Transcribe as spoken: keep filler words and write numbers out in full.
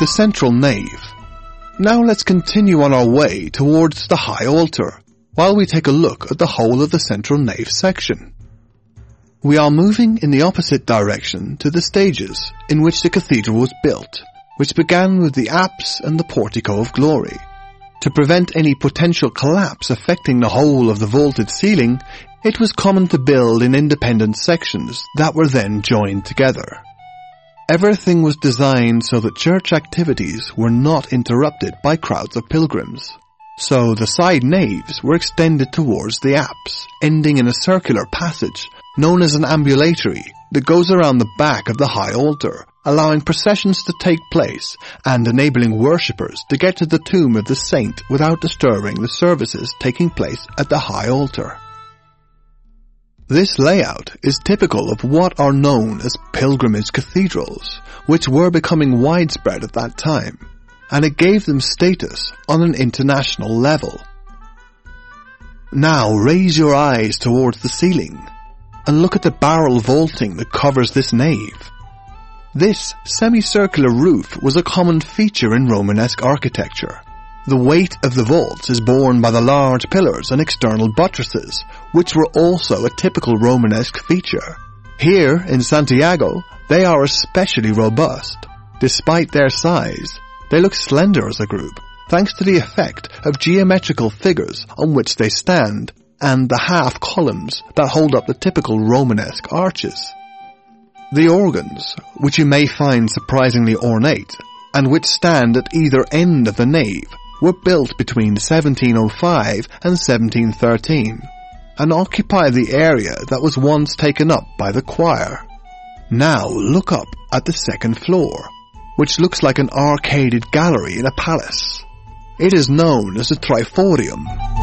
the central nave. Now let's continue on our way towards the high altar, while we take a look at the whole of the central nave section. We are moving in the opposite direction to the stages in which the cathedral was built, which began with the apse and the portico of glory. To prevent any potential collapse affecting the whole of the vaulted ceiling, it was common to build in independent sections that were then joined together. Everything was designed so that church activities were not interrupted by crowds of pilgrims. So the side naves were extended towards the apse, ending in a circular passage known as an ambulatory that goes around the back of the high altar, allowing processions to take place and enabling worshippers to get to the tomb of the saint without disturbing the services taking place at the high altar. This layout is typical of what are known as pilgrimage cathedrals, which were becoming widespread at that time, and it gave them status on an international level. Now raise your eyes towards the ceiling and look at the barrel vaulting that covers this nave. This semicircular roof was a common feature in Romanesque architecture. The weight of the vaults is borne by the large pillars and external buttresses, which were also a typical Romanesque feature. Here, in Santiago, they are especially robust. Despite their size, they look slender as a group, thanks to the effect of geometrical figures on which they stand, and the half columns that hold up the typical Romanesque arches. The organs, which you may find surprisingly ornate, and which stand at either end of the nave, were built between seventeen oh five and seventeen thirteen, and occupy the area that was once taken up by the choir. Now look up at the second floor, which looks like an arcaded gallery in a palace. It is known as the Triforium.